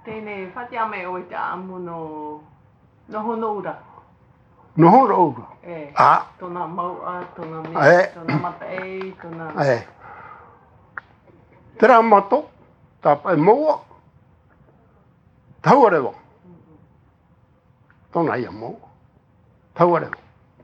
Tene fatia me o ta amuno no honora. No honora. Tona mau a tona me tona mata tona. Tera mato ta pa mo. Tauarewa. Tona ia mo. Tauarewa.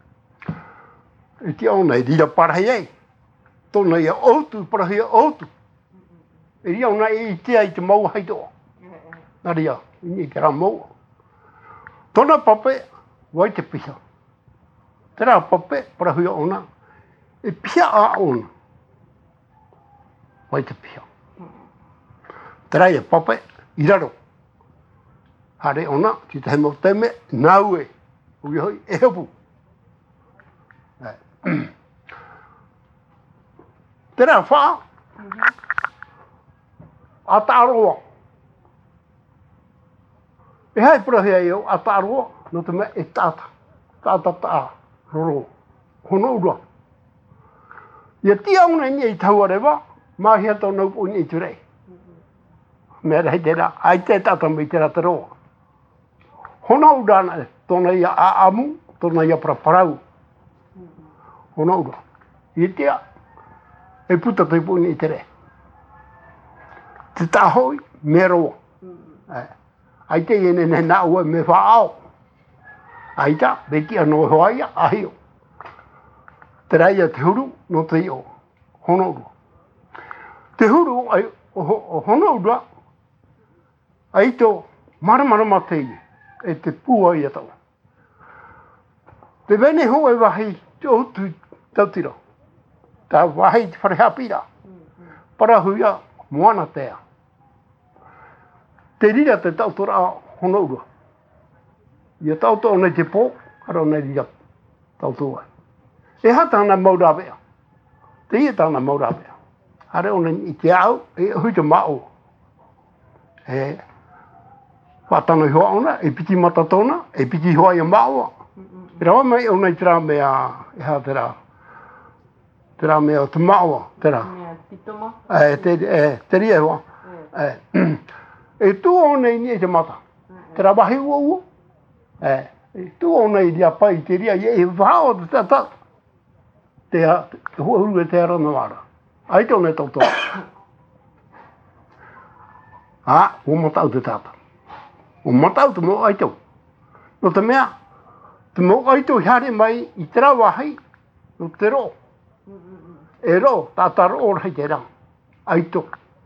E te au nei dira parahei. Tona ia outu parahia outu. E ria ona i te ai te mau haito. Naria, ini kera mau. Tona pape, wai te piha. Tera pape, parahia ona. E pia a ona. Wai te piha. Tera ia pape, iraro. Hare ona, ti te hemo teme, naue. Ui hoi, e hepu. Tera wha. A tāroa. E hai parahia eu, a tāroa, no te mea e tāta. Tāta tā, roro. Hono ura. Ia tia una ni i tauarewa, mahia tau nau po ni i turei. Mea rei tera, ai te tata mai tera te roa. Hono ura na, tona ia a amu, tona ia praparau. Hono ura. Ia tia, e puta tau po ni i turei. Te tahoi, me roa. Ai te ene ne na ua me whaao. Ai ta, beki anō hoaia, ahio. Te reia te huru, no te io. Hono ura. Te huru, ai, hono ura, ai tō maramarama tei, e te pua ia tau. Te vene ho e wahi, te otu tautira. Tā wahi te wharehapira. Parahuia, moana tea. Te rira te tautora a hono ura. Ia tautora nei te pō, kara nei rira tautora. E hatana maurawea. Te ia tāna maurawea. Hare ona i te au, e hui te mao. E whatana i hoa ona, e piti matatona, e piti hoa i mao. E rawa mai ona i tera mea, e ha tera. Tera mea o te mao, tera. Pitoma? Te ria hoa. E tu ona i ni e te mata. Tera wahi ua ua. E tu ona i ria pai te ria, e whao te tata. Te hua huru e te arana wara. Ai te ona e tautoa. O matau te tata. O matau te mo aitau. No te mea, te mo aitau hare mai i tera wahai, no te ro. E ro, tata ro ora hei te rang. Aitau.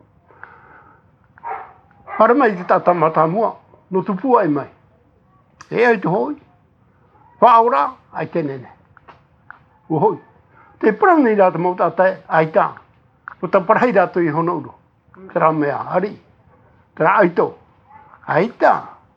Hare mai te tata mata mua, no tu pua e mai. E ai te hoi. Whaora, ai te nene. O hoi. Te parang nei rata mau tata ai tā. O ta parahai rato i hono uro. Tera mea, hari. Tera aito. Ai tā.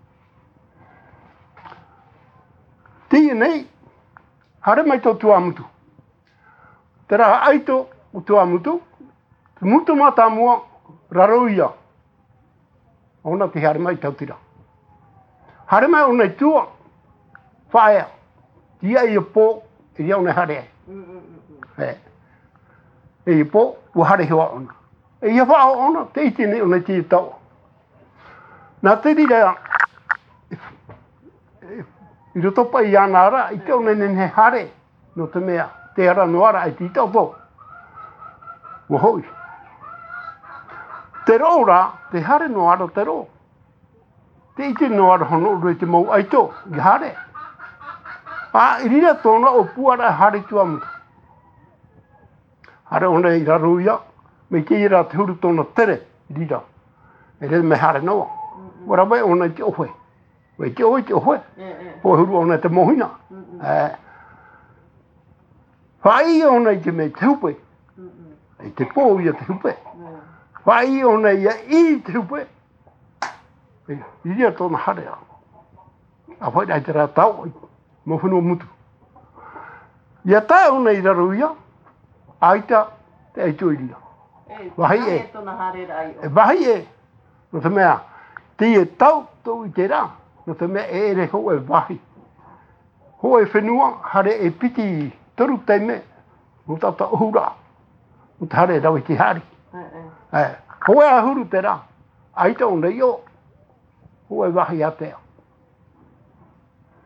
Tia nei, hare mai tō tuamutu. Tera aito o tuamutu. Te mutu mata mua, raroia. Ona te hare mai tautira. Hare mai ona i tua. Whaea. Tia i a pō, i ria ona hare ai. E i pō, ua hare hoa ona. E i a whao ona, te iti nei ona ti tau. Nā te rira, i roto pa i ana ara, i te ona nene hare, no te mea, te ara no ara, i ti tau tō. Ua hoi. Te rōra, te hare no ara te rō. Te iti no ara hono uru te mau aito, i hare. I rira tōna o puara hare tuamutu. Hare ona i raruia, me te ira te huru tōna tere, i rira. E re me hare noa. Wara mai ona i te ohe. Wei te ohe, te ohe. Ho huru ona te mohina. Whai ona i te me te hupe. E te pō ia te hupe. Whai ona i te hupe. I rira tōna hare a. A whai rai te rā tau, mo whenua mutu. Ia tae ona i raruia, aita te aitu i rira. Wahi e. Wahi e. No te mea, te e tau tau i te rā. No te mea e ere ho e wahi. Ho e whenua, hare e piti toru teime, no tata uhura. No te hare rawi te hari. Ho e ahuru te rā. Aita ona i o. Hu e wahi atea.